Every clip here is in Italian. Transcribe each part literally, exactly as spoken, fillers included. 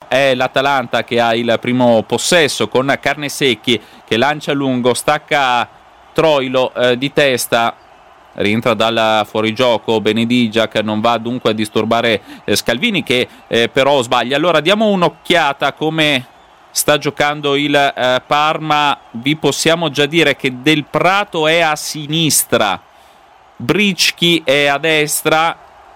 è l'Atalanta che ha il primo possesso con Carnesecchi che lancia lungo, stacca Troilo eh, di testa, rientra dal fuorigioco Benedigiac, non va dunque a disturbare eh, Scalvini che eh, però sbaglia. Allora diamo un'occhiata come sta giocando il eh, Parma. Vi possiamo già dire che Del Prato è a sinistra, Bricchi è a destra,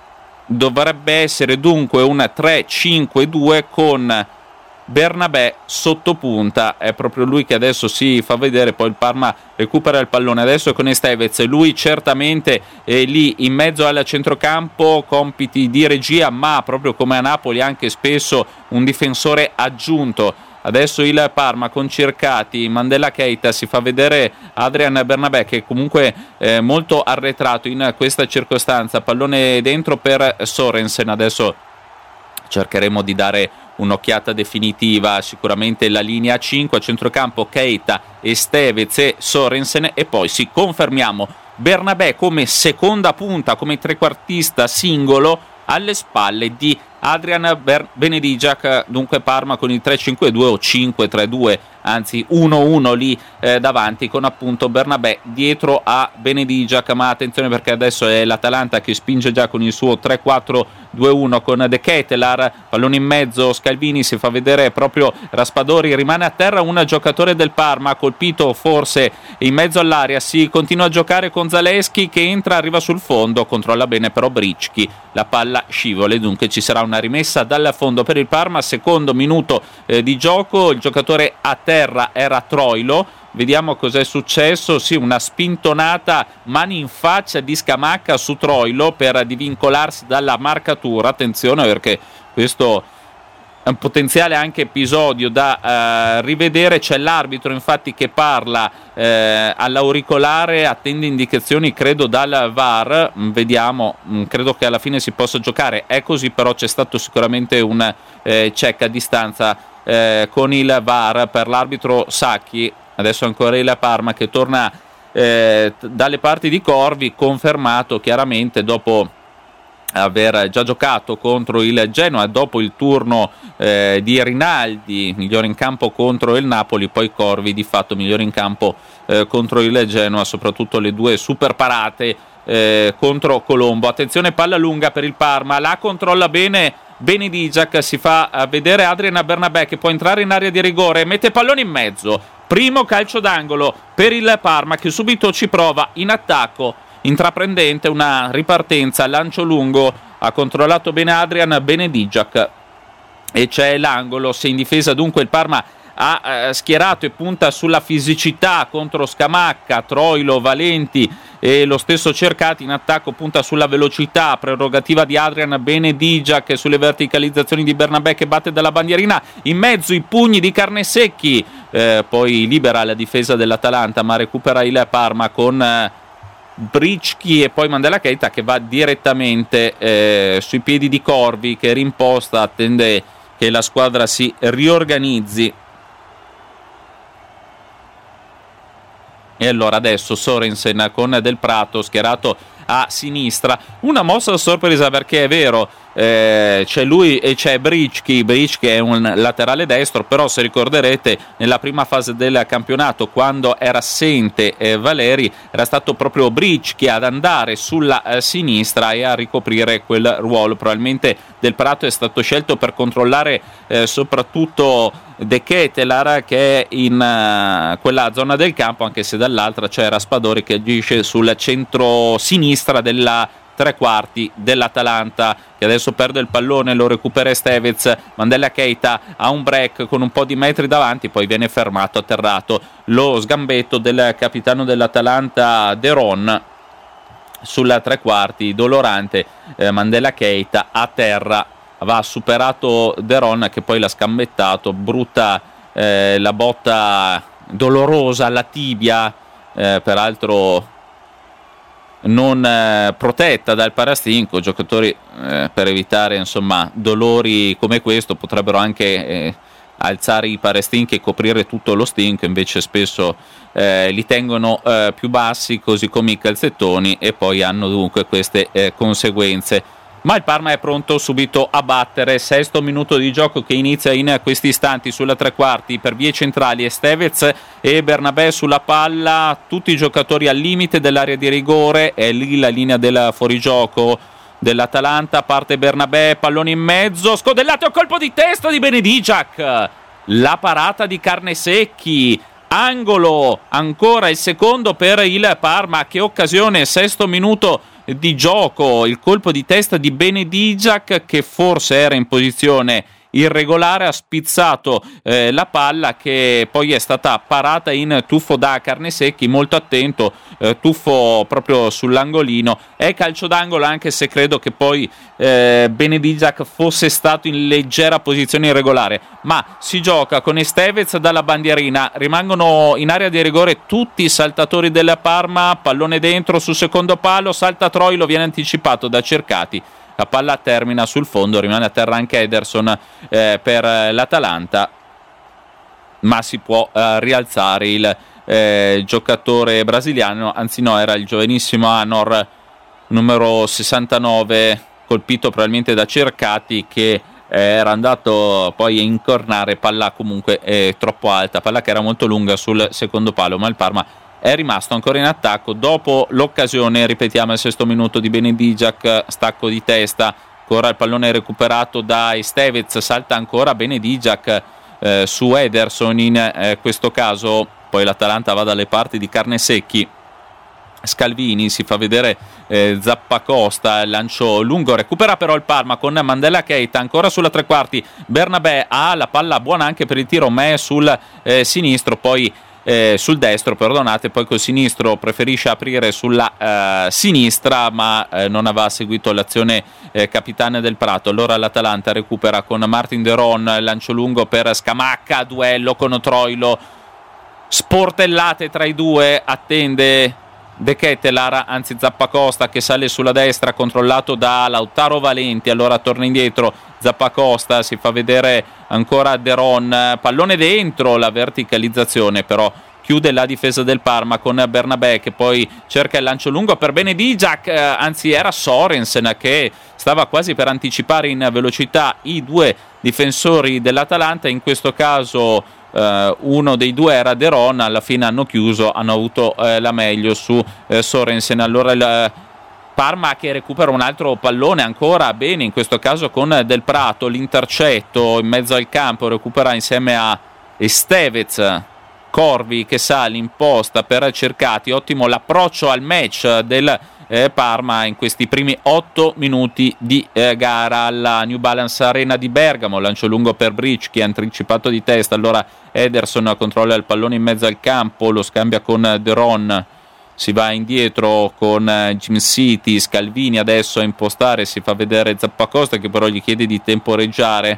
dovrebbe essere dunque un tre cinque due con Bernabé sottopunta. È proprio lui che adesso si fa vedere, poi il Parma recupera il pallone adesso con Estevez, lui certamente è lì in mezzo al centrocampo, compiti di regia, ma proprio come a Napoli anche spesso un difensore aggiunto. Adesso il Parma con Cercati, Mandela Keita, si fa vedere Adrian Bernabé che comunque è molto arretrato in questa circostanza, pallone dentro per Sorensen. Adesso cercheremo di dare un'occhiata definitiva, sicuramente la linea cinque a centrocampo, Keita, Estevez e Sorensen, e poi sì, confermiamo Bernabé come seconda punta, come trequartista singolo alle spalle di Adrian Benedigiac. Dunque Parma con il tre cinque due o cinque tre due, anzi uno uno lì eh, davanti, con appunto Bernabé dietro a Benedigiac. Ma attenzione perché adesso è l'Atalanta che spinge già con il suo tre quattro due uno con De Ketelaar, pallone in mezzo, Scalvini si fa vedere proprio Raspadori, rimane a terra un giocatore del Parma colpito forse in mezzo all'area, si continua a giocare con Zalewski che entra, arriva sul fondo, controlla bene però Bricchi, la palla scivola e dunque ci sarà una rimessa dal fondo per il Parma. Secondo minuto eh, di gioco, il giocatore a terra era Troilo. Vediamo cos'è successo. Sì, una spintonata mani in faccia di Scamacca su Troilo per divincolarsi dalla marcatura. Attenzione perché questo è un potenziale anche episodio da eh, rivedere. C'è l'arbitro infatti che parla eh, all'auricolare, attende indicazioni credo dal V A R. Vediamo, credo che alla fine si possa giocare, è così, però c'è stato sicuramente un eh, check a distanza eh, con il V A R per l'arbitro Sacchi. Adesso ancora il Parma che torna eh, dalle parti di Corvi, confermato chiaramente dopo aver già giocato contro il Genoa, dopo il turno eh, di Rinaldi, migliore in campo contro il Napoli, poi Corvi di fatto migliore in campo eh, contro il Genoa, soprattutto le due super parate eh, contro Colombo. Attenzione, palla lunga per il Parma, la controlla bene Benedigiac, si fa vedere Adrian Bernabé che può entrare in area di rigore, mette pallone in mezzo, primo calcio d'angolo per il Parma che subito ci prova in attacco, intraprendente una ripartenza, lancio lungo, ha controllato bene Adrian Benedigiac e c'è l'angolo. Se in difesa dunque il Parma ha eh, schierato e punta sulla fisicità contro Scamacca, Troilo, Valenti e lo stesso Cercati, in attacco punta sulla velocità, prerogativa di Adrian Benedigiac e sulle verticalizzazioni di Bernabé che batte dalla bandierina, in mezzo i pugni di Carnesecchi, eh, poi libera la difesa dell'Atalanta ma recupera il Parma con eh, Bricchi e poi Mandela Keita che va direttamente eh, sui piedi di Corvi che rimposta, attende che la squadra si riorganizzi. E allora adesso Sorensen con Del Prato schierato a sinistra, una mossa a sorpresa perché è vero eh, c'è lui e c'è Bricchi. Bricchi è un laterale destro, però se ricorderete nella prima fase del campionato quando era assente eh, Valeri era stato proprio Bricchi ad andare sulla eh, sinistra e a ricoprire quel ruolo. Probabilmente Del Prato è stato scelto per controllare eh, soprattutto De Ketelaar che è in uh, quella zona del campo, anche se dall'altra c'è Raspadori che agisce sul centro sinistra della tre quarti dell'Atalanta, che adesso perde il pallone, lo recupera Estevez. Mandela Keita ha un break con un po' di metri davanti, poi viene fermato, atterrato lo sgambetto del capitano dell'Atalanta De Ron sulla tre quarti, dolorante eh, Mandela Keita a terra, va superato De Ron che poi l'ha scambettato, brutta eh, la botta dolorosa alla tibia, eh, peraltro non eh, protetta dal parastinco. Giocatori eh, per evitare insomma dolori come questo potrebbero anche eh, alzare i parastinchi e coprire tutto lo stinco, invece spesso eh, li tengono eh, più bassi, così come i calzettoni, e poi hanno dunque queste eh, conseguenze. ma il Parma è pronto subito a battere. Sesto minuto di gioco che inizia in questi istanti sulla tre quarti per vie centrali, Estevez e Bernabé sulla palla, tutti i giocatori al limite dell'area di rigore, è lì la linea del fuorigioco dell'Atalanta, parte Bernabé, pallone in mezzo, scodellato, colpo di testa di Benedigiac, la parata di Carnesecchi, angolo, ancora il secondo per il Parma. Che occasione, sesto minuto di gioco, il colpo di testa di Benedigiac che forse era in posizione irregolare, ha spizzato eh, la palla che poi è stata parata in tuffo da Carnesecchi, molto attento, eh, tuffo proprio sull'angolino, è calcio d'angolo, anche se credo che poi eh, Benedigiac fosse stato in leggera posizione irregolare, ma si gioca con Estevez dalla bandierina, rimangono in area di rigore tutti i saltatori della Parma, pallone dentro sul secondo palo, salta Troilo, viene anticipato da Cercati, la palla termina sul fondo, rimane a terra anche Ederson eh, per l'Atalanta, ma si può eh, rialzare il eh, giocatore brasiliano, anzi no, era il giovanissimo Anor, numero sessantanove, colpito probabilmente da Cercati, che eh, era andato poi a incornare palla comunque eh, troppo alta, palla che era molto lunga sul secondo palo, ma il Parma è rimasto ancora in attacco dopo l'occasione, ripetiamo, il sesto minuto di Benedigiac, stacco di testa, ancora il pallone recuperato da Estevez, salta ancora Benedigiac eh, su Ederson in eh, questo caso, poi l'Atalanta va dalle parti di Carnesecchi, Scalvini, si fa vedere eh, Zappacosta, lancio lungo, recupera però il Parma con Mandela Keita, ancora sulla tre quarti, Bernabé ha la palla buona anche per il tiro, ma è sul eh, sinistro, poi Eh, sul destro, perdonate, poi col sinistro preferisce aprire sulla eh, sinistra, ma eh, non aveva seguito l'azione eh, capitana del Prato. Allora l'Atalanta recupera con Martin De Ron, lancio lungo per Scamacca, duello con Troilo, sportellate tra i due, attende De Ketelaar, anzi Zappacosta che sale sulla destra, controllato da Lautaro Valenti, allora torna indietro Zappacosta, si fa vedere ancora De Ron, pallone dentro, la verticalizzazione però chiude la difesa del Parma con Bernabé che poi cerca il lancio lungo per Benedigiac, anzi era Sorensen che stava quasi per anticipare in velocità i due difensori dell'Atalanta, in questo caso Uh, uno dei due era De Ron, alla fine hanno chiuso, hanno avuto uh, la meglio su uh, Sorensen. Allora il uh, Parma che recupera un altro pallone ancora bene, in questo caso con Del Prato, l'intercetto in mezzo al campo, recupera insieme a Estevez, Corvi che sale in posta per Cercati, ottimo l'approccio al match del eh, Parma in questi primi otto minuti di eh, gara alla New Balance Arena di Bergamo, lancio lungo per Bric che ha anticipato di testa, allora Ederson controlla il pallone in mezzo al campo, lo scambia con De Ron, si va indietro con Jim City, Scalvini adesso a impostare, si fa vedere Zappacosta che però gli chiede di temporeggiare,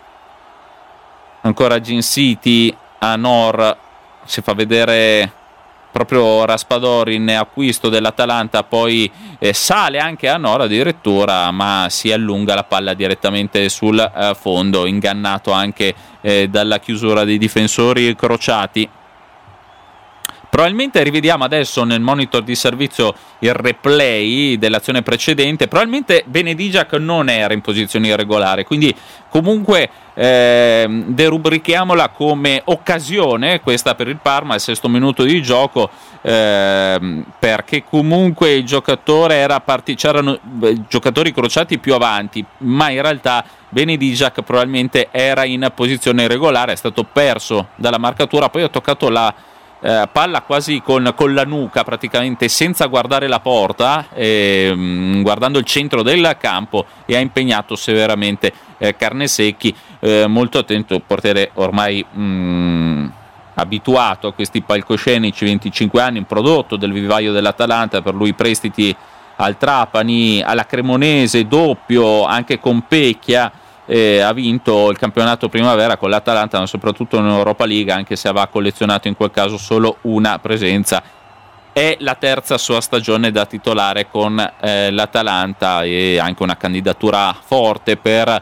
ancora Jim City, Anor, si fa vedere proprio Raspadori in acquisto dell'Atalanta, poi eh, sale anche Anor addirittura, ma si allunga la palla direttamente sul eh, fondo, ingannato anche eh, dalla chiusura dei difensori crociati. Probabilmente rivediamo adesso nel monitor di servizio il replay dell'azione precedente, probabilmente Benedigiac non era in posizione irregolare, quindi comunque eh, derubrichiamola come occasione questa per il Parma, il sesto minuto di gioco, eh, perché comunque il giocatore era parti- c'erano eh, giocatori crociati più avanti, ma in realtà Benedigiac probabilmente era in posizione irregolare, è stato perso dalla marcatura, poi ha toccato la Eh, palla quasi con, con la nuca, praticamente senza guardare la porta, eh, guardando il centro del campo, e ha impegnato severamente eh, Carnesecchi, eh, molto attento, il portiere ormai mh, abituato a questi palcoscenici, venticinque anni, un prodotto del vivaio dell'Atalanta, per lui prestiti al Trapani, alla Cremonese, doppio anche con Pecchia. Eh, ha vinto il campionato primavera con l'Atalanta, ma soprattutto in Europa League, anche se aveva collezionato in quel caso solo una presenza. È la terza sua stagione da titolare con eh, l'Atalanta, e anche una candidatura forte per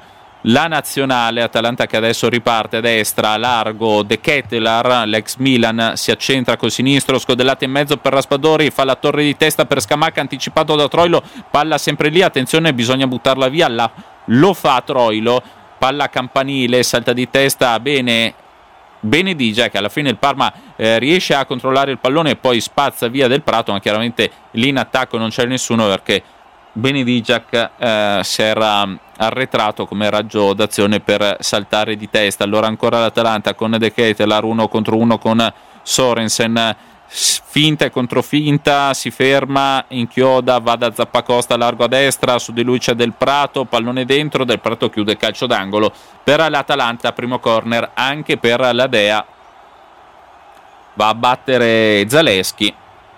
la nazionale. Atalanta che adesso riparte a destra, largo De Ketelaar, l'ex Milan si accentra col sinistro, scodellata in mezzo per Raspadori, fa la torre di testa per Scamacca, anticipato da Troilo, palla sempre lì, attenzione bisogna buttarla via, la, lo fa Troilo, palla campanile, salta di testa bene Benedigia, che alla fine il Parma eh, riesce a controllare il pallone e poi spazza via Del Prato, ma chiaramente lì in attacco non c'è nessuno perché Benedigiac eh, si era arretrato come raggio d'azione per saltare di testa. Allora ancora l'Atalanta con De Ketelaar uno contro uno con Sorensen, finta e controfinta, si ferma, inchioda, va da Zappacosta largo a destra, su di lui c'è Del Prato, pallone dentro, Del Prato chiude, calcio d'angolo per l'Atalanta, primo corner anche per la Dea, va a battere Zalewski,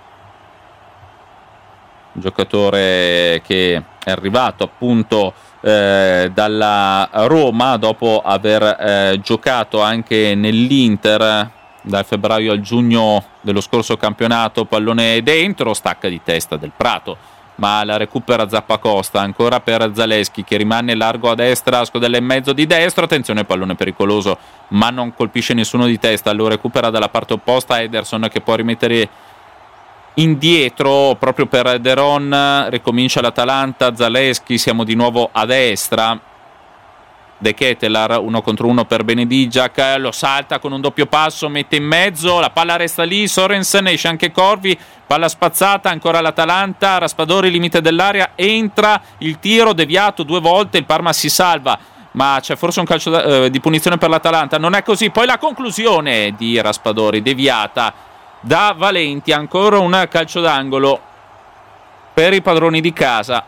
giocatore che è arrivato appunto eh, dalla Roma dopo aver eh, giocato anche nell'Inter dal febbraio al giugno dello scorso campionato. Pallone dentro, stacca di testa Del Prato, ma la recupera Zappacosta, ancora per Zalewski che rimane largo a destra, scodella in mezzo di destro, attenzione pallone pericoloso ma non colpisce nessuno di testa, lo recupera dalla parte opposta Ederson che può rimettere indietro proprio per De Ron, ricomincia l'Atalanta, Zalewski, siamo di nuovo a destra, De Ketelaar uno contro uno per Benedigiac, lo salta con un doppio passo, mette in mezzo, la palla resta lì, Sorensen, esce anche Corvi, palla spazzata, ancora l'Atalanta, Raspadori limite dell'area, entra il tiro deviato due volte, il Parma si salva, ma c'è forse un calcio da, eh, di punizione per l'Atalanta, non è così, poi la conclusione di Raspadori deviata da Valenti, ancora un calcio d'angolo per i padroni di casa,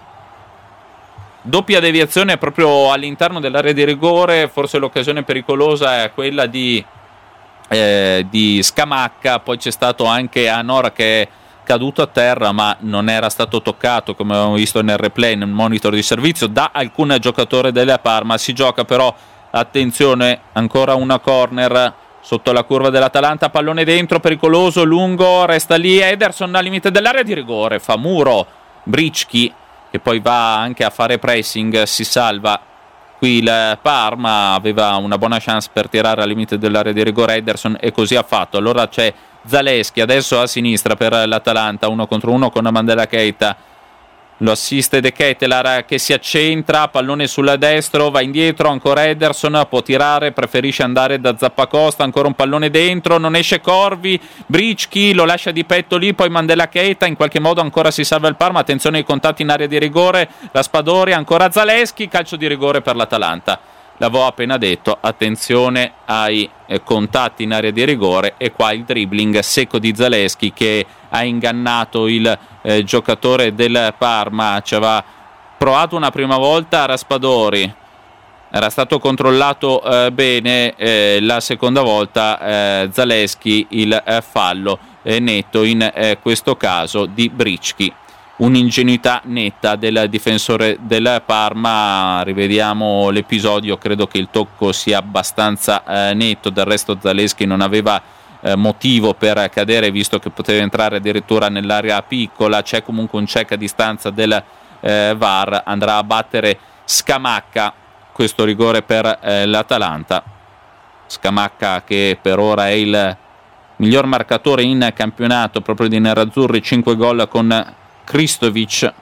doppia deviazione proprio all'interno dell'area di rigore, forse l'occasione pericolosa è quella di, eh, di Scamacca, poi c'è stato anche Anor che è caduto a terra ma non era stato toccato come abbiamo visto nel replay, nel monitor di servizio da alcun giocatore della Parma. Si gioca però, attenzione, ancora una corner sotto la curva dell'Atalanta, pallone dentro, pericoloso, lungo, resta lì Ederson al limite dell'area di rigore, fa muro Bricchi che poi va anche a fare pressing, si salva qui il Parma, aveva una buona chance per tirare al limite dell'area di rigore Ederson e così ha fatto. Allora c'è Zalewski adesso a sinistra per l'Atalanta, uno contro uno con Mandela Keita, lo assiste De Ketelaar che si accentra, pallone sulla destra, va indietro, ancora Ederson, può tirare, preferisce andare da Zappacosta, ancora un pallone dentro, non esce Corvi, Bricchi lo lascia di petto lì, poi Mandela Keita, in qualche modo ancora si salva il Parma, attenzione ai contatti in area di rigore, Raspadori, ancora Zalewski, calcio di rigore per l'Atalanta. L'avevo appena detto, attenzione ai eh, contatti in area di rigore, e qua il dribbling secco di Zalewski che ha ingannato il eh, giocatore del Parma, ci aveva provato una prima volta Raspadori, era stato controllato eh, bene, eh, la seconda volta eh, Zalewski il eh, fallo eh, netto in eh, questo caso di Bricchi. Un'ingenuità netta del difensore del Parma, rivediamo l'episodio, credo che il tocco sia abbastanza eh, netto, del resto Zalewski non aveva eh, motivo per cadere visto che poteva entrare addirittura nell'area piccola, c'è comunque un check a distanza del eh, V A R, andrà a battere Scamacca, questo rigore per eh, l'Atalanta, Scamacca che per ora è il miglior marcatore in campionato proprio di nerazzurri, cinque gol con Kristovic,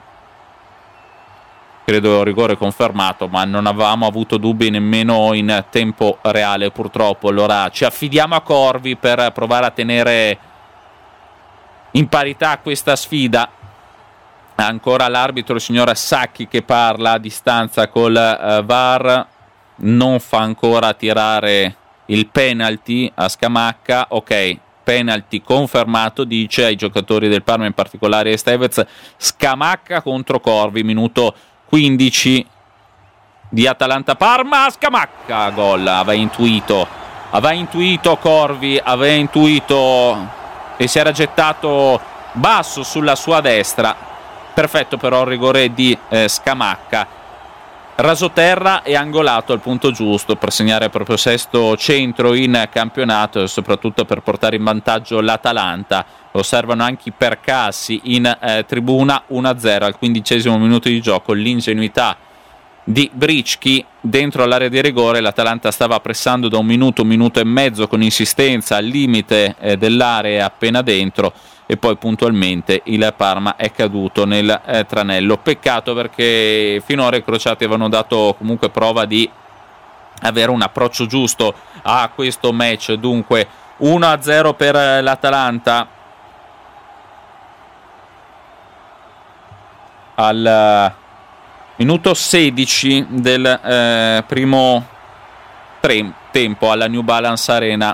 credo rigore confermato, ma non avevamo avuto dubbi nemmeno in tempo reale purtroppo. Allora ci affidiamo a Corvi per provare a tenere in parità questa sfida. Ancora l'arbitro, il signor Sacchi, che parla a distanza col uh, V A R, non fa ancora tirare il penalty a Scamacca, ok, penalty confermato, dice ai giocatori del Parma, in particolare Estevez. Scamacca contro Corvi, minuto quindici di Atalanta-Parma, Scamacca, gol, aveva intuito, aveva intuito Corvi, aveva intuito e si era gettato basso sulla sua destra, perfetto però il rigore di eh, Scamacca, rasoterra e angolato al punto giusto per segnare proprio sesto centro in campionato e soprattutto per portare in vantaggio l'Atalanta. Osservano anche i percassi in eh, tribuna, uno a zero al quindicesimo minuto di gioco, l'ingenuità di Bricchi dentro l'area di rigore. L'Atalanta stava pressando da un minuto, un minuto e mezzo con insistenza al limite eh, dell'area appena dentro, e poi puntualmente il Parma è caduto nel eh, tranello. Peccato, perché finora i crociati avevano dato comunque prova di avere un approccio giusto a questo match. Dunque uno a zero per l'Atalanta al minuto sedici del eh, primo tre- tempo alla New Balance Arena.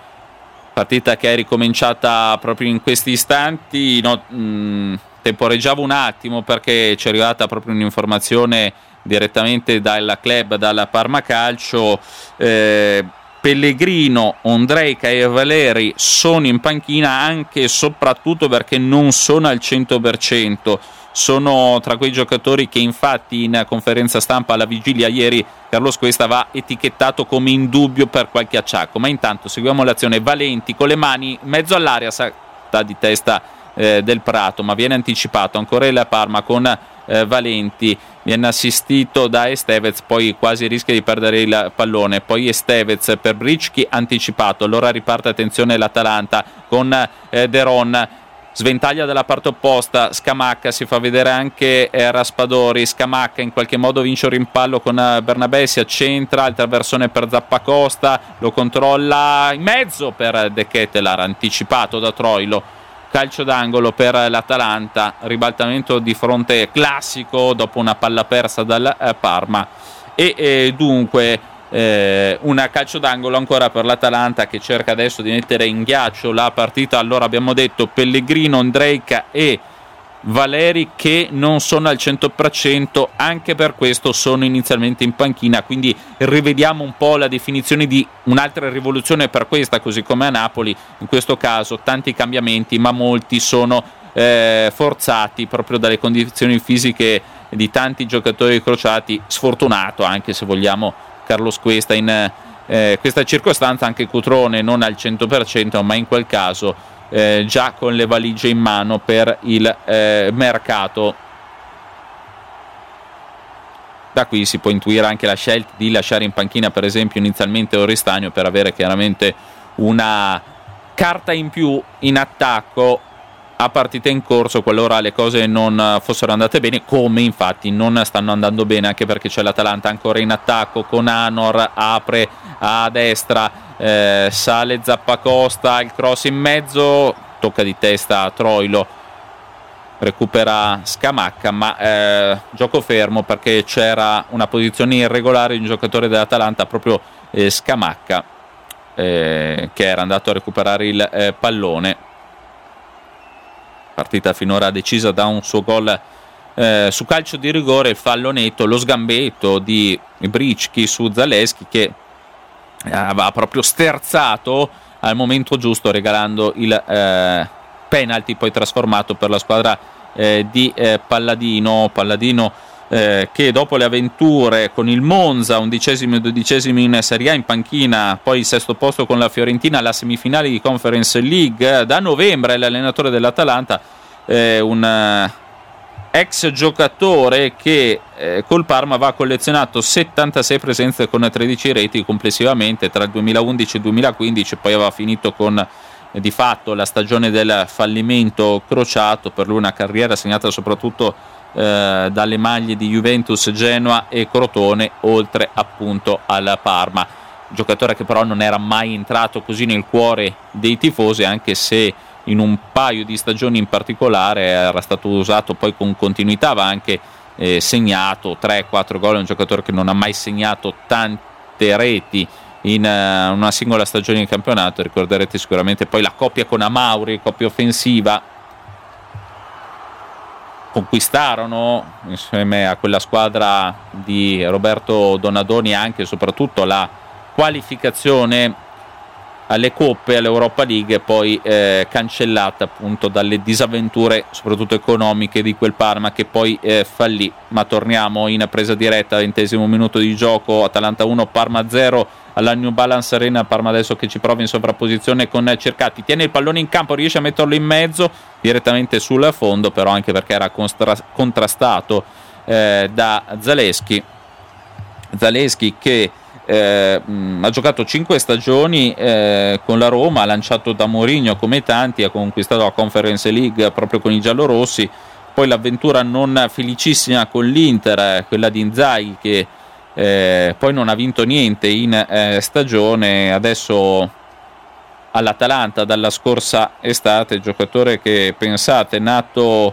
Partita che è ricominciata proprio in questi istanti. No, mh, temporeggiavo un attimo perché ci è arrivata proprio un'informazione direttamente dal club, dalla Parma Calcio. eh, Pellegrino, Ondrejka e Valeri sono in panchina anche e soprattutto perché non sono al cento per cento. Sono tra quei giocatori che infatti in conferenza stampa alla vigilia ieri Carlos Cuesta va etichettato come in dubbio per qualche acciacco. Ma intanto seguiamo l'azione. Valenti con le mani in mezzo all'area, salta di testa eh, del Prato, ma viene anticipato ancora il Parma con eh, Valenti, viene assistito da Estevez, poi quasi rischia di perdere il pallone, poi Estevez per Bricchi anticipato. Allora riparte, attenzione, l'Atalanta con eh, Deron, sventaglia dalla parte opposta, Scamacca, si fa vedere anche eh, Raspadori. Scamacca in qualche modo vince un rimpallo con eh, Bernabé, si accentra, il traversone per Zappacosta, lo controlla in mezzo per De Ketelaere, anticipato da Troilo. Calcio d'angolo per l'Atalanta, ribaltamento di fronte classico dopo una palla persa dal eh, Parma, e eh, dunque Eh, una calcio d'angolo ancora per l'Atalanta, che cerca adesso di mettere in ghiaccio la partita. Allora abbiamo detto Pellegrino, Ondrejka e Valeri che non sono al cento per cento, anche per questo sono inizialmente in panchina, quindi rivediamo un po' la definizione di un'altra rivoluzione per questa, così come a Napoli in questo caso tanti cambiamenti, ma molti sono eh, forzati proprio dalle condizioni fisiche di tanti giocatori crociati. Sfortunato, anche se vogliamo, Carlos Cuesta in eh, questa circostanza, anche Cutrone non al cento per cento, ma in quel caso eh, già con le valigie in mano per il eh, mercato. Da qui si può intuire anche la scelta di lasciare in panchina per esempio inizialmente Oristagno, per avere chiaramente una carta in più in attacco a partita in corso qualora le cose non fossero andate bene, come infatti non stanno andando bene, anche perché c'è l'Atalanta ancora in attacco con Anor, apre a destra, eh, sale Zappacosta, il cross in mezzo, tocca di testa a Troilo, recupera Scamacca, ma eh, gioco fermo perché c'era una posizione irregolare di un giocatore dell'Atalanta, proprio eh, Scamacca, eh, che era andato a recuperare il eh, pallone. Partita finora decisa da un suo gol eh, su calcio di rigore, il fallo netto, lo sgambetto di Bricchi su Zaleschi, che aveva proprio sterzato al momento giusto, regalando il eh, penalty poi trasformato per la squadra eh, di eh, Palladino Palladino eh, che dopo le avventure con il Monza, undicesimo e dodicesimo in Serie A, in panchina poi il sesto posto con la Fiorentina alla semifinale di Conference League. Da novembre l'allenatore dell'Atalanta, eh, un eh, ex giocatore che eh, col Parma va collezionato settantasei presenze con tredici reti complessivamente tra il duemilaundici e il duemilaquindici, poi aveva finito con eh, di fatto la stagione del fallimento crociato, per lui una carriera segnata soprattutto Eh, dalle maglie di Juventus, Genoa e Crotone, oltre appunto al Parma. Giocatore che però non era mai entrato così nel cuore dei tifosi, anche se in un paio di stagioni in particolare era stato usato poi con continuità, aveva anche eh, segnato tre quattro gol. È un giocatore che non ha mai segnato tante reti in uh, una singola stagione in campionato. Ricorderete sicuramente poi la coppia con Amauri, coppia offensiva. Conquistarono insieme a quella squadra di Roberto Donadoni anche e soprattutto la qualificazione alle coppe, all'Europa League, poi eh, cancellata appunto dalle disavventure soprattutto economiche di quel Parma, che poi eh, fallì. Ma torniamo in presa diretta, ventesimo minuto di gioco, Atalanta uno Parma zero alla New Balance Arena. Parma adesso che ci prova in sovrapposizione con Cercati, tiene il pallone in campo, riesce a metterlo in mezzo direttamente sul fondo, però anche perché era constra- contrastato eh, da Zaleschi. Zalewski che eh, mh, ha giocato cinque stagioni eh, con la Roma, ha lanciato da Mourinho come tanti, ha conquistato la Conference League proprio con i giallorossi, poi l'avventura non felicissima con l'Inter, quella di Inzaghi che eh, poi non ha vinto niente in eh, stagione, adesso all'Atalanta dalla scorsa estate, giocatore che pensate è nato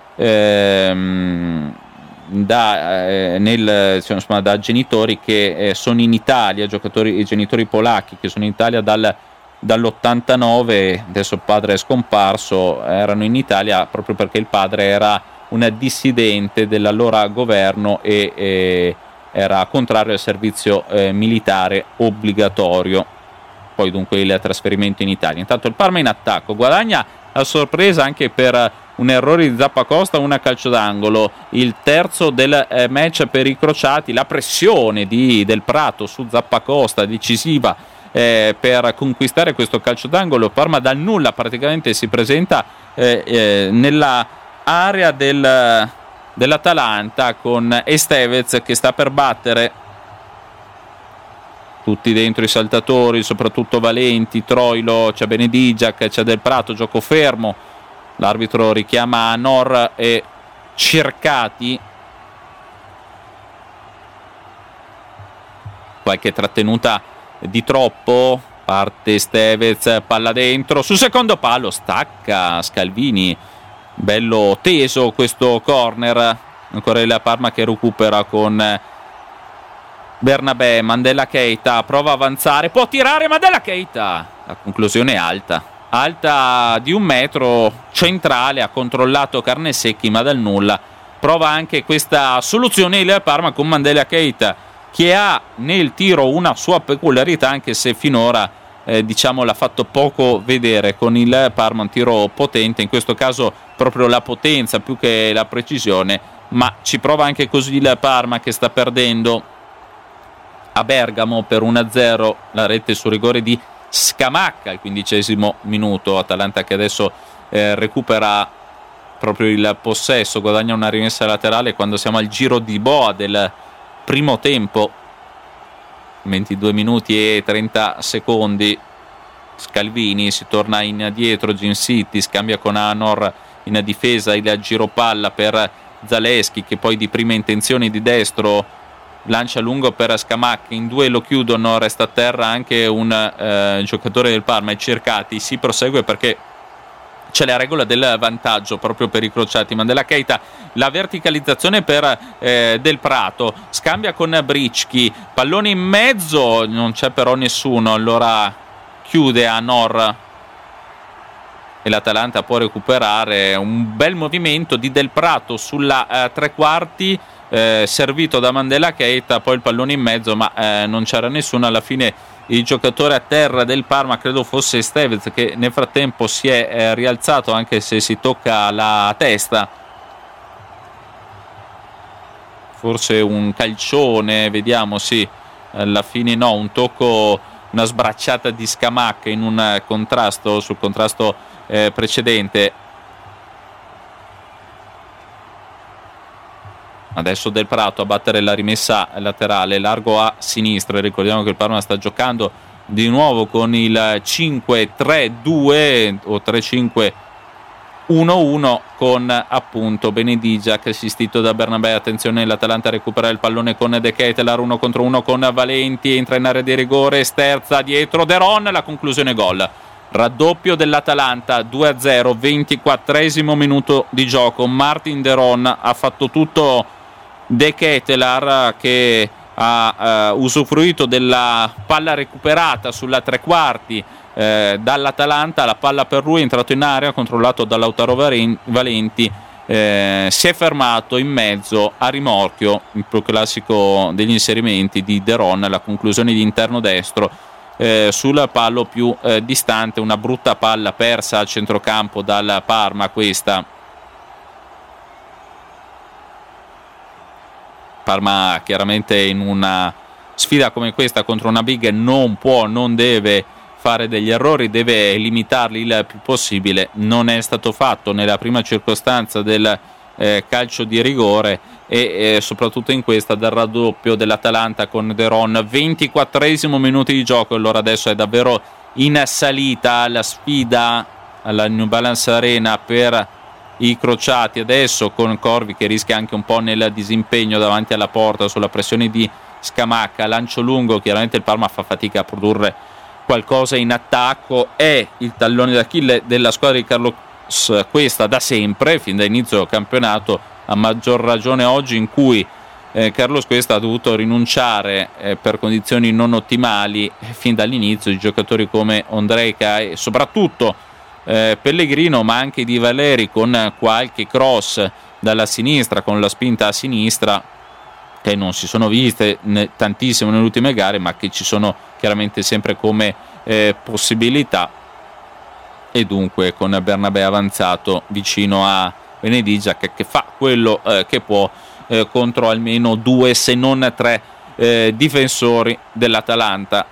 ehm, da, eh, nel, cioè, insomma, da genitori che eh, sono in Italia, giocatori e genitori polacchi che sono in Italia dal, dall'ottantanove, adesso il padre è scomparso, erano in Italia proprio perché il padre era un dissidente dell'allora governo e, e era contrario al servizio eh, militare obbligatorio. Poi dunque il trasferimento in Italia. Intanto il Parma in attacco, guadagna a sorpresa anche per un errore di Zappacosta, una calcio d'angolo, il terzo del eh, match per i crociati, la pressione di, del Prato su Zappacosta decisiva eh, per conquistare questo calcio d'angolo. Parma dal nulla praticamente si presenta eh, eh, nella area del, dell'Atalanta con Estevez che sta per battere. Tutti dentro i saltatori, soprattutto Valenti, Troilo, c'è Benedigiac, c'è Del Prato, gioco fermo. L'arbitro richiama Nor e Cercati. Qualche trattenuta di troppo. Parte Estevez, palla dentro. Sul secondo palo stacca Scalvini. Bello teso questo corner. Ancora il Parma che recupera con Bernabé. Mandela Keita prova a avanzare, può tirare Mandela Keita, la conclusione è alta alta di un metro, centrale, ha controllato Carnesecchi ma dal nulla prova anche questa soluzione il Parma con Mandela Keita che ha nel tiro una sua peculiarità, anche se finora eh, diciamo l'ha fatto poco vedere. Con il Parma un tiro potente, in questo caso proprio la potenza più che la precisione, ma ci prova anche così il Parma che sta perdendo a Bergamo per uno a zero, la rete su rigore di Scamacca al quindicesimo minuto. Atalanta che adesso eh, recupera proprio il possesso, guadagna una rimessa laterale quando siamo al giro di boa del primo tempo, ventidue minuti e trenta secondi. Scalvini si torna indietro, Ginsiti scambia con Anor in difesa, il giro palla per Zalewski che poi di prima intenzione di destro lancia lungo per Scamacca, in due lo chiudono, resta a terra anche un eh, giocatore del Parma e Cercati. Si prosegue perché c'è la regola del vantaggio proprio per i crociati. Mandela Keita, la verticalizzazione per eh, Del Prato, scambia con Bricchi, pallone in mezzo, non c'è però nessuno, allora chiude a Nor e l'Atalanta può recuperare. Un bel movimento di Del Prato sulla eh, tre quarti, Eh, servito da Mandela Keita, poi il pallone in mezzo ma eh, non c'era nessuno. Alla fine il giocatore a terra del Parma, credo fosse Estevez, che nel frattempo si è eh, rialzato anche se si tocca la testa, forse un calcione, vediamo, sì, alla fine no, un tocco, una sbracciata di Scamacca in un contrasto sul contrasto eh, precedente. Adesso Del Prato a battere la rimessa laterale, largo a sinistra. Ricordiamo che il Parma sta giocando di nuovo con il cinque tre due o tre cinque uno uno con appunto Benedigiac assistito da Bernabé. Attenzione, l'Atalanta recupera il pallone con De Ketelaar, uno contro uno con Valenti, entra in area di rigore, sterza dietro De Ron, la conclusione gol. Raddoppio dell'Atalanta, due a zero, ventiquattresimo minuto di gioco. Martin De Ron ha fatto tutto De Ketelaar che ha uh, usufruito della palla recuperata sulla tre quarti eh, dall'Atalanta, la palla per lui, è entrato in area, controllato da Lautaro Valenti, eh, si è fermato in mezzo a rimorchio, il più classico degli inserimenti di De Ron, la conclusione di interno destro eh, sul palo più eh, distante, una brutta palla persa a centrocampo dal Parma questa. Parma chiaramente in una sfida come questa contro una big non può, non deve fare degli errori, deve limitarli il più possibile. Non è stato fatto nella prima circostanza del eh, calcio di rigore e eh, soprattutto in questa del raddoppio dell'Atalanta con De Ron. Ventiquattresimo minuto di gioco, allora adesso è davvero in salita la sfida alla New Balance Arena per i crociati, adesso con Corvi che rischia anche un po' nel disimpegno davanti alla porta sulla pressione di Scamacca, lancio lungo, chiaramente il Parma fa fatica a produrre qualcosa in attacco, è il tallone d'Achille della squadra di Carlos questa da sempre, fin da inizio del campionato, a maggior ragione oggi in cui eh, Carlos Cuesta ha dovuto rinunciare eh, per condizioni non ottimali eh, fin dall'inizio di giocatori come Ondrejka e soprattutto eh, Pellegrino, ma anche Di Valeri con qualche cross dalla sinistra, con la spinta a sinistra, che non si sono viste ne, tantissimo nelle ultime gare, ma che ci sono chiaramente sempre come eh, possibilità. E dunque con Bernabé avanzato vicino a Benedigia che, che fa quello eh, che può eh, contro almeno due se non tre eh, difensori dell'Atalanta.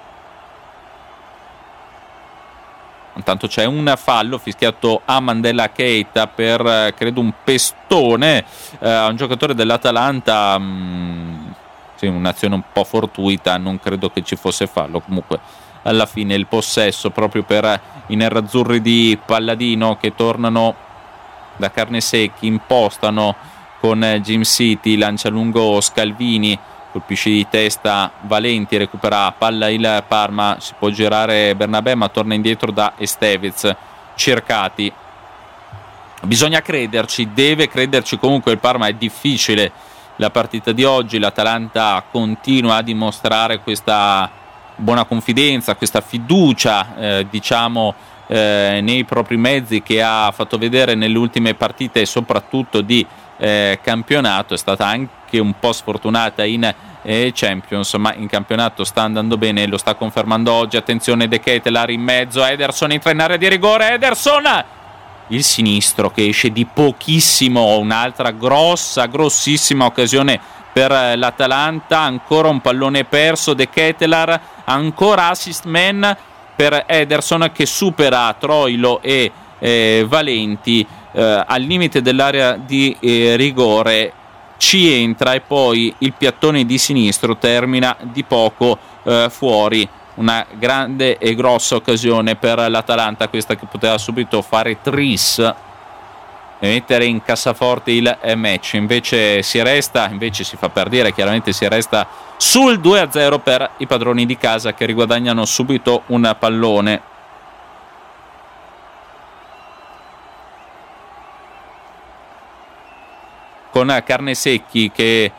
Intanto c'è un fallo fischiato a Mandela Keita per eh, credo un pestone eh, a un giocatore dell'Atalanta, mh, sì, un'azione un po' fortuita, non credo che ci fosse fallo. Comunque alla fine il possesso proprio per i nerazzurri di Palladino che tornano da Carnesecchi, impostano con Jim City, lancia lungo Scalvini, colpisce di testa Valenti, recupera palla il Parma, si può girare Bernabé ma torna indietro da Estevez. Cercati, bisogna crederci, deve crederci comunque il Parma, è difficile la partita di oggi, l'Atalanta continua a dimostrare questa buona confidenza, questa fiducia eh, diciamo eh, nei propri mezzi che ha fatto vedere nelle ultime partite soprattutto di eh, campionato. È stata anche un po' sfortunata in eh, Champions, ma in campionato sta andando bene e lo sta confermando oggi. Attenzione, De Ketelaere in mezzo, Ederson entra in area di rigore, Ederson il sinistro che esce di pochissimo, un'altra grossa grossissima occasione per l'Atalanta, ancora un pallone perso, De Ketelaere, ancora assist man per Ederson che supera Troilo e eh, Valenti eh, al limite dell'area di eh, rigore, ci entra e poi il piattone di sinistro termina di poco eh, fuori. Una grande e grossa occasione per l'Atalanta, questa che poteva subito fare tris e mettere in cassaforte il match. Invece si resta, invece si fa per dire, chiaramente si resta sul due a zero per i padroni di casa che riguadagnano subito un pallone. Con Carnesecchi che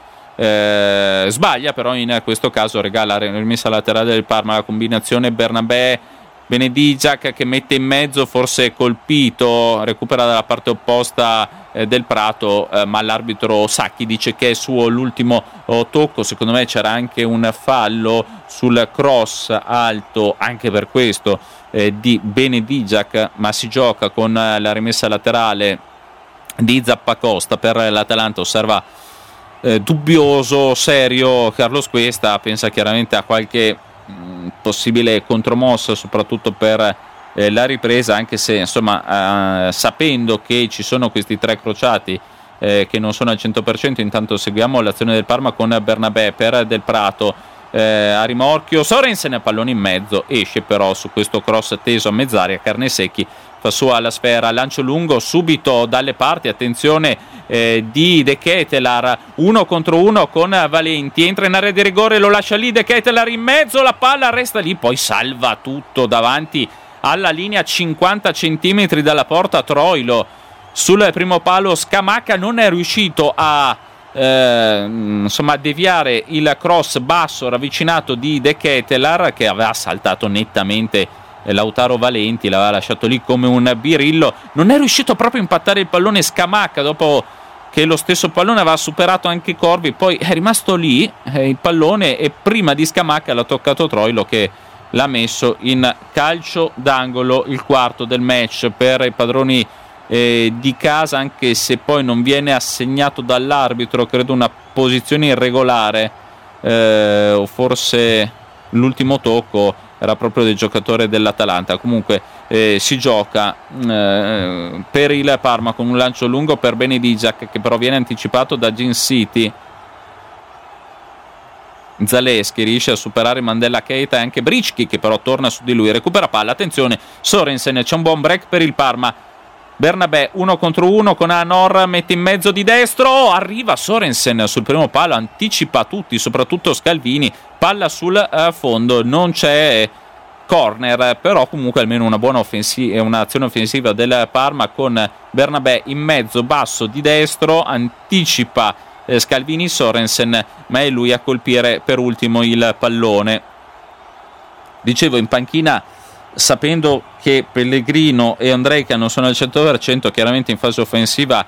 eh, sbaglia, però in questo caso regala la rimessa laterale del Parma, la combinazione Bernabé Benedigiac che mette in mezzo, forse colpito, recupera dalla parte opposta eh, del Prato, eh, ma l'arbitro Sacchi dice che è suo l'ultimo oh, tocco. Secondo me c'era anche un fallo sul cross alto anche per questo eh, di Benedigiac, ma si gioca con la rimessa laterale di Zappacosta per l'Atalanta. Osserva eh, dubbioso, serio Carlos Cuesta, pensa chiaramente a qualche possibile contromossa soprattutto per eh, la ripresa, anche se insomma eh, sapendo che ci sono questi tre crociati eh, che non sono al cento per cento. Intanto seguiamo l'azione del Parma con Bernabé per Del Prato eh, a rimorchio, Sorensen pallone in mezzo, esce però su questo cross teso a mezz'aria, Carnesecchi fa sua la sfera, lancio lungo subito dalle parti, attenzione eh, di De Ketelaere, uno contro uno con Valenti, entra in area di rigore, lo lascia lì De Ketelaere in mezzo, la palla resta lì, poi salva tutto davanti alla linea, cinquanta centimetri dalla porta Troilo. Sul primo palo Scamacca non è riuscito a eh, insomma deviare il cross basso ravvicinato di De Ketelaere, che aveva saltato nettamente Lautaro Valenti, l'aveva lasciato lì come un birillo. Non è riuscito proprio a impattare il pallone Scamacca dopo che lo stesso pallone aveva superato anche Corvi, poi è rimasto lì eh, il pallone e prima di Scamacca l'ha toccato Troilo che l'ha messo in calcio d'angolo, il quarto del match per i padroni eh, di casa, anche se poi non viene assegnato dall'arbitro, credo una posizione irregolare eh, o forse l'ultimo tocco era proprio del giocatore dell'Atalanta. Comunque eh, si gioca eh, per il Parma con un lancio lungo per Benedigiac, che però viene anticipato da Gin City. Zaleschi riesce a superare Mandela Keita e anche Bricchi, che però torna su di lui, recupera palla, attenzione Sorensen, c'è un buon break per il Parma. Bernabé uno contro uno con Anor, mette in mezzo di destro, arriva Sorensen sul primo palo, anticipa tutti, soprattutto Scalvini, palla sul uh, fondo, non c'è corner, però comunque almeno una buona offensiva, un'azione offensiva del Parma con Bernabé in mezzo, basso di destro, anticipa eh, Scalvini Sorensen, ma è lui a colpire per ultimo il pallone. Dicevo, in panchina, sapendo che Pellegrino e Ondrejka non sono al cento per cento, chiaramente in fase offensiva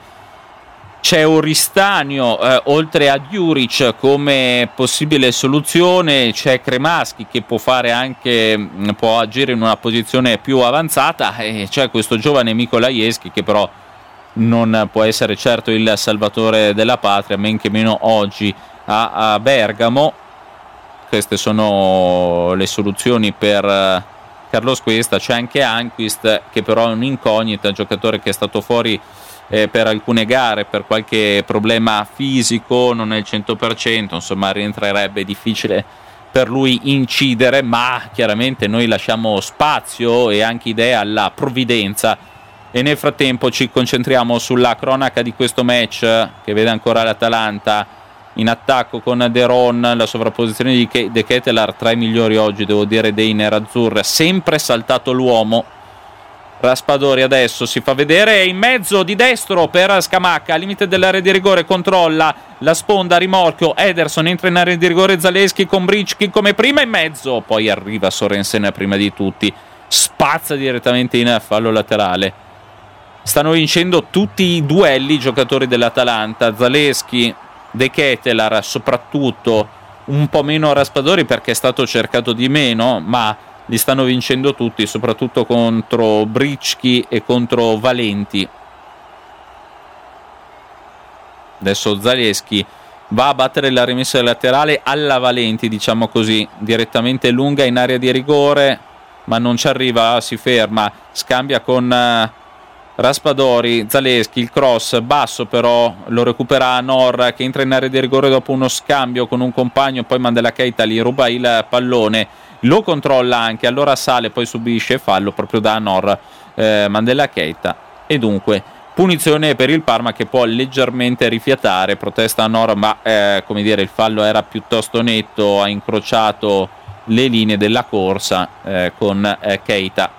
c'è Oristanio, eh, oltre a Djuric come possibile soluzione, c'è Cremaschi che può fare anche, può agire in una posizione più avanzata, e c'è questo giovane Mikolajewski che però non può essere certo il salvatore della patria, men che meno oggi a, a Bergamo. Queste sono le soluzioni per Carlos Cuesta. C'è anche Anquist, che però è un'incognita, un giocatore che è stato fuori eh, per alcune gare per qualche problema fisico, non è il cento per cento, insomma rientrerebbe, difficile per lui incidere, ma chiaramente noi lasciamo spazio e anche idea alla provvidenza, e nel frattempo ci concentriamo sulla cronaca di questo match che vede ancora l'Atalanta in attacco con De Ron, la sovrapposizione di De Ketelaere tra i migliori oggi, devo dire, dei nerazzurri, ha sempre saltato l'uomo. Raspadori adesso si fa vedere in mezzo di destro per Scamacca, al limite dell'area di rigore, controlla la sponda, rimorchio, Ederson entra in area di rigore, Zaleschi con Bricchi come prima in mezzo, poi arriva Sorensen prima di tutti, spazza direttamente in fallo laterale. Stanno vincendo tutti i duelli i giocatori dell'Atalanta, Zaleschi, De Ketelaere, soprattutto un po' meno Raspadori perché è stato cercato di meno, ma li stanno vincendo tutti, soprattutto contro Bricchi e contro Valenti. Adesso Zaleschi va a battere la rimessa laterale alla Valenti, diciamo così, direttamente lunga in area di rigore, ma non ci arriva, si ferma, scambia con Raspadori, Zaleschi, il cross basso però lo recupera Anor, che entra in area di rigore dopo uno scambio con un compagno, poi Mandela Keita gli ruba il pallone, lo controlla anche, allora sale, poi subisce fallo proprio da Anor, eh, Mandela Keita, e dunque punizione per il Parma che può leggermente rifiatare, protesta Anor, ma eh, come dire, il fallo era piuttosto netto, ha incrociato le linee della corsa eh, con eh, Keita.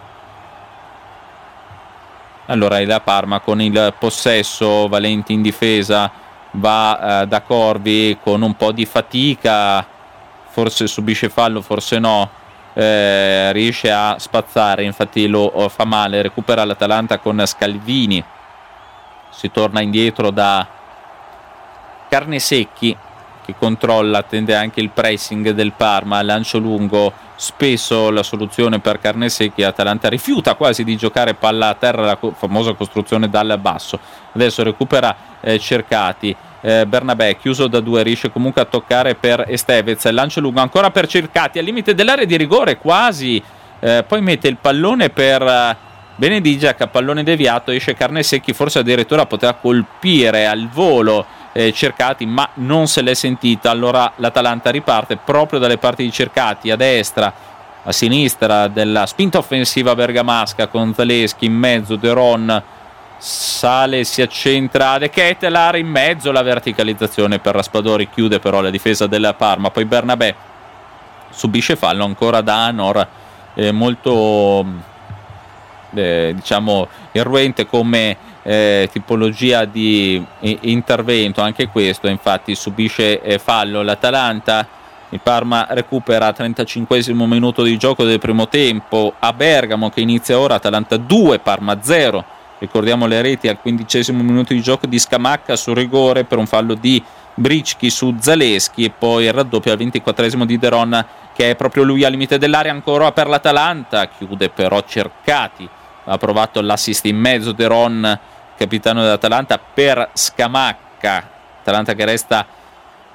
Allora è la Parma con il possesso, Valenti in difesa, va eh, da Corvi con un po' di fatica, forse subisce fallo, forse no, eh, riesce a spazzare, infatti lo fa male, recupera l'Atalanta con Scalvini, si torna indietro da Carnesecchi che controlla, attende anche il pressing del Parma, lancio lungo, spesso la soluzione per Carnesecchi, Atalanta rifiuta quasi di giocare palla a terra, la famosa costruzione dal basso, adesso recupera eh, Cercati, eh, Bernabé chiuso da due, riesce comunque a toccare per Estevez, lancio lungo ancora per Cercati, al limite dell'area di rigore quasi, eh, poi mette il pallone per eh, Benedigiac, pallone deviato, esce Carnesecchi, forse addirittura poteva colpire al volo Eh, Cercati, ma non se l'è sentita. Allora l'Atalanta riparte proprio dalle parti di Cercati, a destra, a sinistra della spinta offensiva bergamasca, con Zaleschi in mezzo, De Ron sale, si accentra De Ketelaere in mezzo, la verticalizzazione per Raspadori, chiude però la difesa della Parma, poi Bernabé subisce fallo ancora da Anor, eh, molto eh, diciamo irruente come Eh, tipologia di eh, intervento, anche questo, infatti subisce eh, fallo l'Atalanta. Il Parma recupera trentacinquesimo minuto di gioco del primo tempo a Bergamo, che inizia ora, Atalanta due, Parma zero, ricordiamo le reti al quindicesimo minuto di gioco di Scamacca su rigore per un fallo di Bricchi su Zaleschi, e poi il raddoppio al ventiquattresimo di De Ron, che è proprio lui al limite dell'area ancora per l'Atalanta, chiude però Cercati, ha provato l'assist in mezzo De Ron, capitano dell'Atalanta, per Scamacca, Atalanta che resta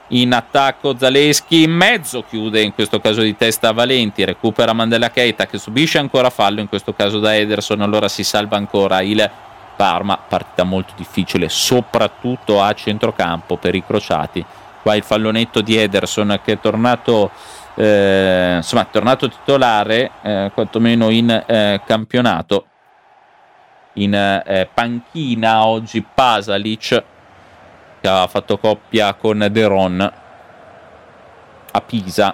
in attacco Zaleschi, in mezzo chiude in questo caso di testa Valenti, recupera Mandela Keita che subisce ancora fallo, in questo caso da Ederson, allora si salva ancora il Parma. Partita molto difficile soprattutto a centrocampo per i crociati. Qua il fallonetto di Ederson che è tornato eh, insomma è tornato titolare eh, quantomeno in eh, campionato. In eh, panchina oggi Pasalic, che ha fatto coppia con De Ron a Pisa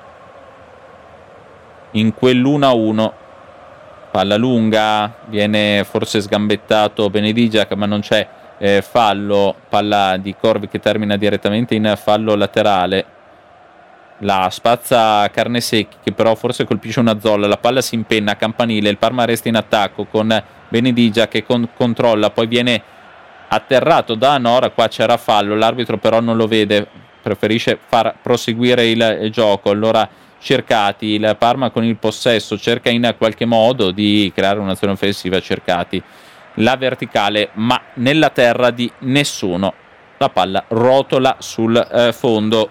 in quell'uno a uno. Palla lunga, viene forse sgambettato Benedigiac, ma non c'è eh, fallo. Palla di Corvi che termina direttamente in fallo laterale. La spazza Carnesecchi che però forse colpisce una zolla, la palla si impenna a campanile, il Parma resta in attacco con Benedigiac che con- controlla, poi viene atterrato da Nora, qua c'era fallo, l'arbitro però non lo vede, preferisce far proseguire il, il gioco. Allora Cercati, il Parma con il possesso cerca in qualche modo di creare un'azione offensiva, Cercati la verticale ma nella terra di nessuno, la palla rotola sul eh, fondo.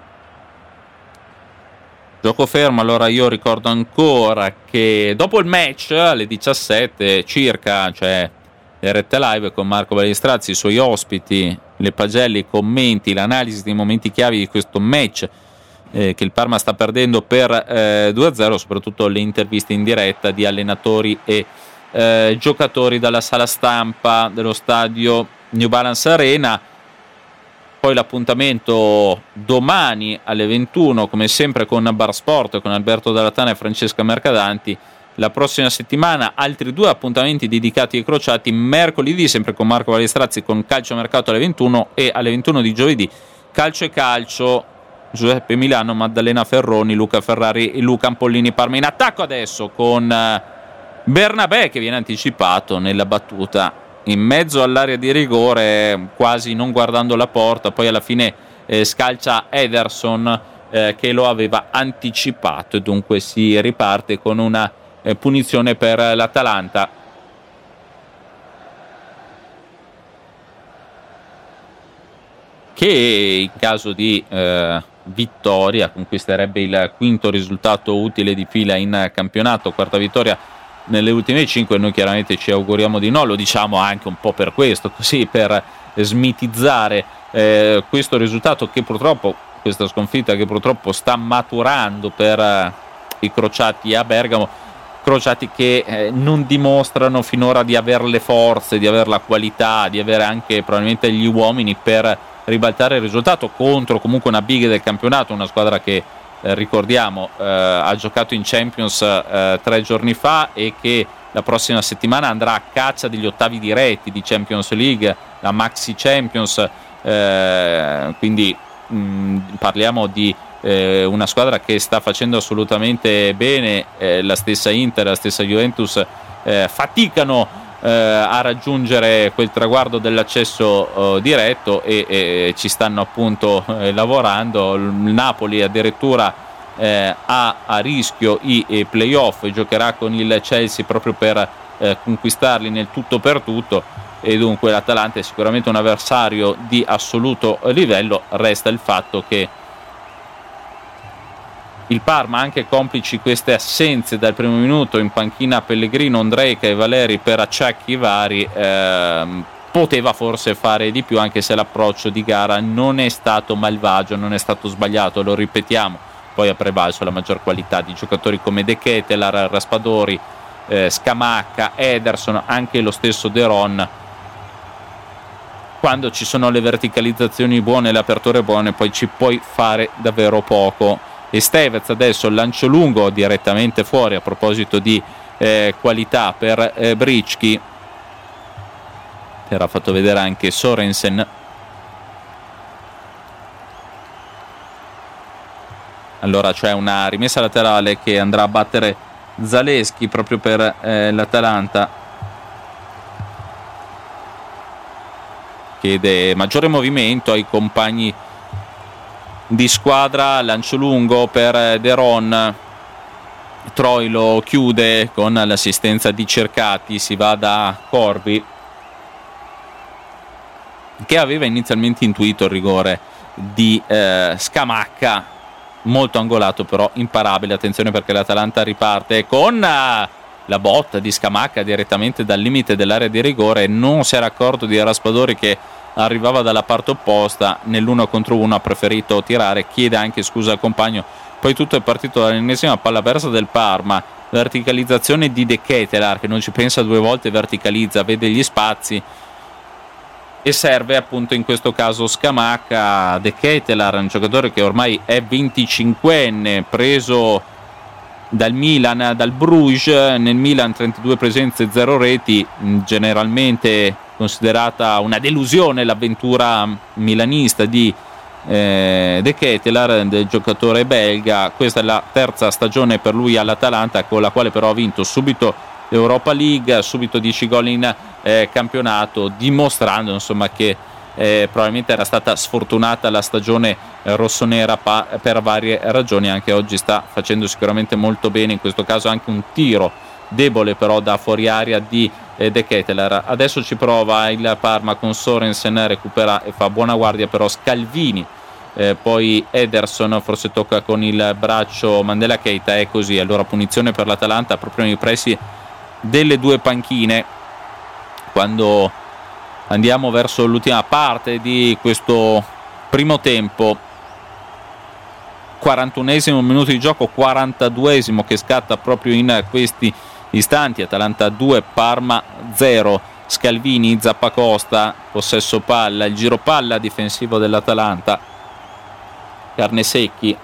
Gioco fermo. Allora io ricordo ancora che dopo il match alle diciassette circa, cioè Rete Live con Marco Balestrazzi, i suoi ospiti, le pagelle, i commenti, l'analisi dei momenti chiavi di questo match eh, che il Parma sta perdendo per eh, due a zero, soprattutto le interviste in diretta di allenatori e eh, giocatori dalla sala stampa dello stadio New Balance Arena. Poi l'appuntamento domani alle ventuno, come sempre con Bar Sport, con Alberto Dallatana e Francesca Mercadanti. La prossima settimana altri due appuntamenti dedicati ai crociati, mercoledì sempre con Marco Balestrazzi con Calcio Mercato alle ventuno e alle ventuno di giovedì Calcio e Calcio, Giuseppe Milano, Maddalena Ferroni, Luca Ferrari e Luca Ampollini. Parma in attacco adesso con Bernabé che viene anticipato nella battuta in mezzo all'area di rigore, quasi non guardando la porta, poi alla fine eh, scalcia Ederson eh, che lo aveva anticipato e dunque si riparte con una eh, punizione per l'Atalanta. Che in caso di eh, vittoria conquisterebbe il quinto risultato utile di fila in campionato, quarta vittoria nelle ultime cinque. Noi chiaramente ci auguriamo di no, lo diciamo anche un po' per questo, così per smitizzare eh, questo risultato che purtroppo, questa sconfitta che purtroppo sta maturando per eh, i crociati a Bergamo, crociati che eh, non dimostrano finora di avere le forze, di avere la qualità, di avere anche probabilmente gli uomini per ribaltare il risultato contro comunque una big del campionato, una squadra che Eh, ricordiamo eh, ha giocato in Champions eh, tre giorni fa e che la prossima settimana andrà a caccia degli ottavi diretti di Champions League, la Maxi Champions, eh, quindi mh, parliamo di eh, una squadra che sta facendo assolutamente bene. eh, la stessa Inter, la stessa Juventus eh, faticano eh, a raggiungere quel traguardo dell'accesso eh, diretto e, e ci stanno appunto eh, lavorando. Il Napoli addirittura eh, ha a rischio i, i playoff, giocherà con il Chelsea proprio per eh, conquistarli nel tutto per tutto, e dunque l'Atalanta è sicuramente un avversario di assoluto livello. Resta il fatto che il Parma, anche complici queste assenze dal primo minuto, in panchina Pellegrino, Ondrejka e Valeri per acciacchi vari, ehm, poteva forse fare di più, anche se l'approccio di gara non è stato malvagio, non è stato sbagliato, lo ripetiamo. Poi ha prevalso la maggior qualità di giocatori come De Ketelaere, Raspadori, eh, Scamacca, Ederson, anche lo stesso De Ron. Quando ci sono le verticalizzazioni buone, le aperture buone, poi ci puoi fare davvero poco. E Stevez adesso il lancio lungo direttamente fuori, a proposito di eh, qualità per eh, Bricchi, era fatto vedere anche Sorensen. Allora c'è una rimessa laterale che andrà a battere Zaleschi proprio per eh, l'Atalanta, chiede maggiore movimento ai compagni di squadra. Lancio lungo per De Ron, Troilo chiude con l'assistenza di Cercati, si va da Corvi che aveva inizialmente intuito il rigore di eh, Scamacca, molto angolato però imparabile. Attenzione perché l'Atalanta riparte con uh, la botta di Scamacca direttamente dal limite dell'area di rigore, non si era accorto di Raspadori che arrivava dalla parte opposta, nell'uno contro uno ha preferito tirare, chiede anche scusa al compagno. Poi tutto è partito dall'ennesima palla persa del Parma, verticalizzazione di De Ketelaere che non ci pensa due volte, verticalizza, vede gli spazi e serve appunto in questo caso Scamacca. De Ketelaere, un giocatore che ormai è venticinquenne, preso dal Milan, dal Bruges. Nel Milan trentadue presenze, zero reti, generalmente considerata una delusione l'avventura milanista di eh, De Ketelaere, del giocatore belga. Questa è la terza stagione per lui all'Atalanta, con la quale però ha vinto subito l'Europa League, subito dieci gol in eh, campionato, dimostrando insomma che eh, probabilmente era stata sfortunata la stagione eh, rossonera pa- per varie ragioni. Anche oggi sta facendo sicuramente molto bene, in questo caso anche un tiro debole però da fuori area di eh, De Ketelaere. Adesso ci prova il Parma con Sorensen, recupera e fa buona guardia però Scalvini, eh, poi Ederson, forse tocca con il braccio Mandela Keita, è così. Allora punizione per l'Atalanta proprio nei pressi delle due panchine, quando andiamo verso l'ultima parte di questo primo tempo. quarantunesimo minuto di gioco, quarantaduesimo che scatta proprio in questi istanti. Atalanta due, Parma zero. Scalvini, Zappacosta, possesso palla, il giro palla difensivo dell'Atalanta. Carnesecchi,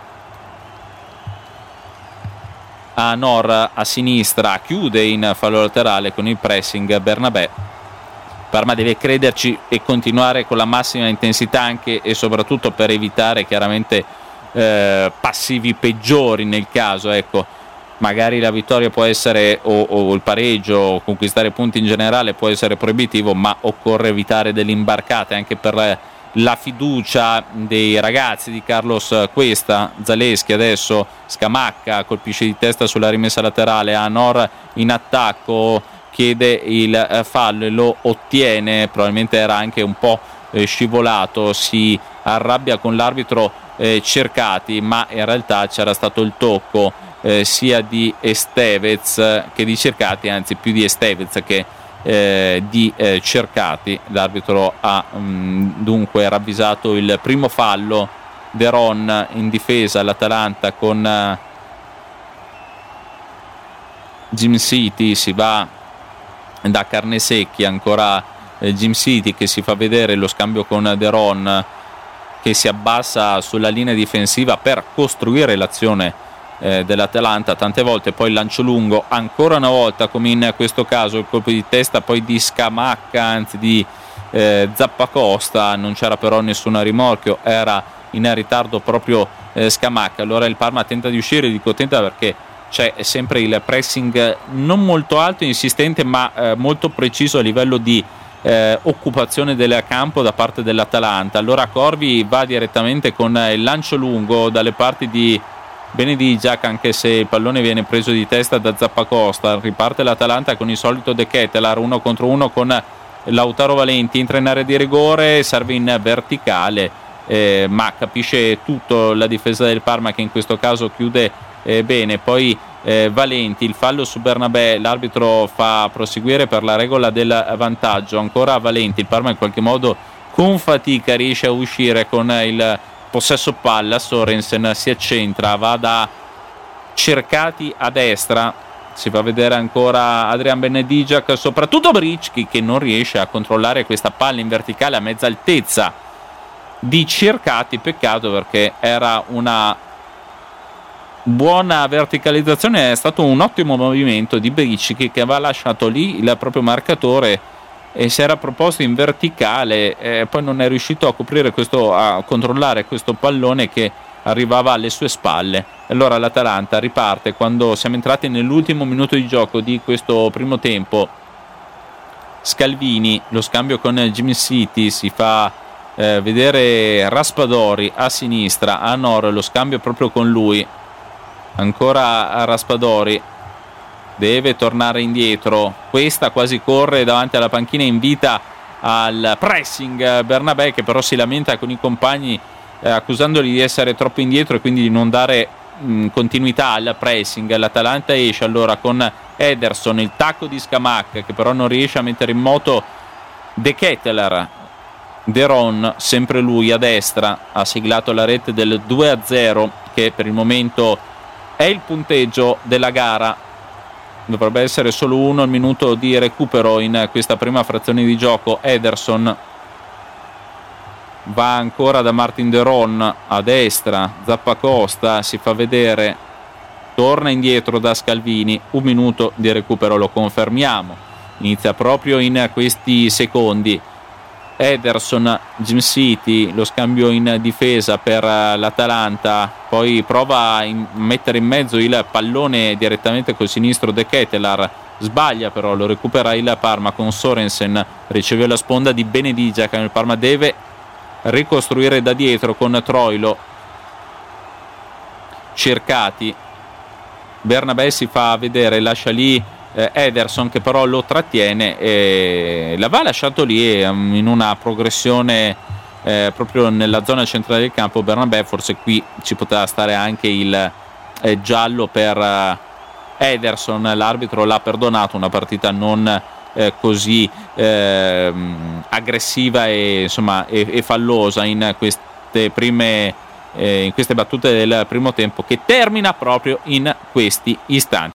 Anor a sinistra, chiude in fallo laterale con il pressing Bernabé. Parma deve crederci e continuare con la massima intensità, anche e soprattutto per evitare chiaramente eh, passivi peggiori nel caso, ecco, magari la vittoria può essere o, o il pareggio o conquistare punti in generale può essere proibitivo, ma occorre evitare delle imbarcate anche per la fiducia dei ragazzi di Carlos Cuesta. Zaleschi adesso, Scamacca colpisce di testa sulla rimessa laterale, Anor in attacco, chiede il fallo e lo ottiene, probabilmente era anche un po' scivolato, si arrabbia con l'arbitro eh, Cercati, ma in realtà c'era stato il tocco eh, sia di Estevez che di Cercati, anzi più di Estevez che eh, di eh, Cercati. L'arbitro ha mh, dunque ravvisato il primo fallo. De Ron in difesa, l'Atalanta con eh, Jim City, si va da Carnesecchi, ancora eh, Jim City che si fa vedere, lo scambio con De Ron che si abbassa sulla linea difensiva per costruire l'azione eh, dell'Atalanta tante volte. Poi il lancio lungo ancora una volta, come in questo caso il colpo di testa poi di Scamacca, anzi di eh, Zappacosta, non c'era però nessun rimorchio, era in ritardo proprio eh, Scamacca. Allora il Parma tenta di uscire, dico tenta perché c'è sempre il pressing non molto alto e insistente, ma eh, molto preciso a livello di eh, occupazione del campo da parte dell'Atalanta. Allora Corvi va direttamente con il lancio lungo dalle parti di Benedigiac, anche se il pallone viene preso di testa da Zappacosta. Riparte l'Atalanta con il solito De Ketelaere, uno contro uno con Lautaro Valenti, entra in area di rigore, serve in verticale, eh, ma capisce tutto la difesa del Parma, che in questo caso chiude eh, bene. Poi eh, Valenti, il fallo su Bernabé, l'arbitro fa proseguire per la regola del vantaggio. Ancora Valenti, il Parma in qualche modo con fatica riesce a uscire con il possesso palla. Sorensen si accentra, va da Cercati a destra, si fa vedere ancora Adrian Benedigiac, soprattutto Bricchi che non riesce a controllare questa palla in verticale a mezza altezza di Cercati. Peccato, perché era una buona verticalizzazione, è stato un ottimo movimento di Bricchi che aveva lasciato lì il proprio marcatore e si era proposto in verticale, eh, poi non è riuscito a coprire questo, a controllare questo pallone che arrivava alle sue spalle. Allora l'Atalanta riparte quando siamo entrati nell'ultimo minuto di gioco di questo primo tempo. Scalvini, lo scambio con Jim City, si fa eh, vedere Raspadori a sinistra, Anor, lo scambio proprio con lui, ancora a Raspadori, deve tornare indietro, questa quasi corre davanti alla panchina, invita al pressing Bernabé, che però si lamenta con i compagni eh, accusandoli di essere troppo indietro e quindi di non dare mh, continuità al pressing. L'Atalanta esce allora con Ederson, il tacco di Scamacca che però non riesce a mettere in moto De Ketelaere. De Ron, sempre lui a destra, ha siglato la rete del due a zero che per il momento è il punteggio della gara. Dovrebbe essere solo uno il minuto di recupero in questa prima frazione di gioco. Ederson va ancora da Martin De Ron a destra, Zappacosta si fa vedere, torna indietro da Scalvini. Un minuto di recupero, lo confermiamo, inizia proprio in questi secondi. Ederson, Jim City, lo scambio in difesa per l'Atalanta, poi prova a in- mettere in mezzo il pallone direttamente col sinistro De Ketelaere, sbaglia però, lo recupera il Parma con Sorensen, riceve la sponda di Benedigia che il Parma deve ricostruire da dietro con Troilo, cercati. Bernabé si fa vedere, lascia lì eh, Ederson che però lo trattiene e l'aveva lasciato lì um, in una progressione eh, proprio nella zona centrale del campo. Bernabé, forse qui ci poteva stare anche il eh, giallo per uh, Ederson, l'arbitro l'ha perdonato, una partita non eh, così eh, aggressiva e insomma e, e fallosa in queste prime eh, in queste battute del primo tempo che termina proprio in questi istanti.